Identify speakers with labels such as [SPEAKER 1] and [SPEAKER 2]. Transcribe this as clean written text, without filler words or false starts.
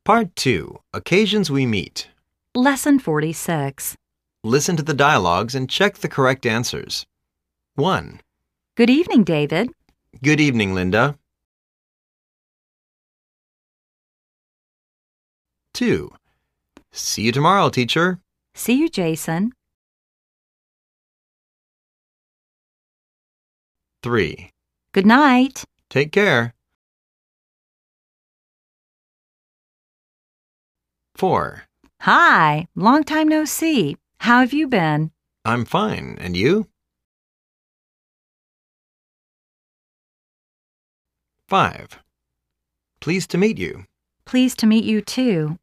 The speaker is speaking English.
[SPEAKER 1] Part 2. Occasions we meet.
[SPEAKER 2] Lesson 46.
[SPEAKER 1] Listen to the dialogues and check the correct answers. 1.
[SPEAKER 2] Good evening, David.
[SPEAKER 1] Good evening, Linda. 2. See you tomorrow, teacher.
[SPEAKER 2] See you, Jason.
[SPEAKER 1] 3.
[SPEAKER 2] Good night.
[SPEAKER 1] Take care. 4.
[SPEAKER 2] Hi, long time no see. How have you been?
[SPEAKER 1] I'm fine. And you? 5. Pleased to meet you.
[SPEAKER 2] Pleased to meet you too.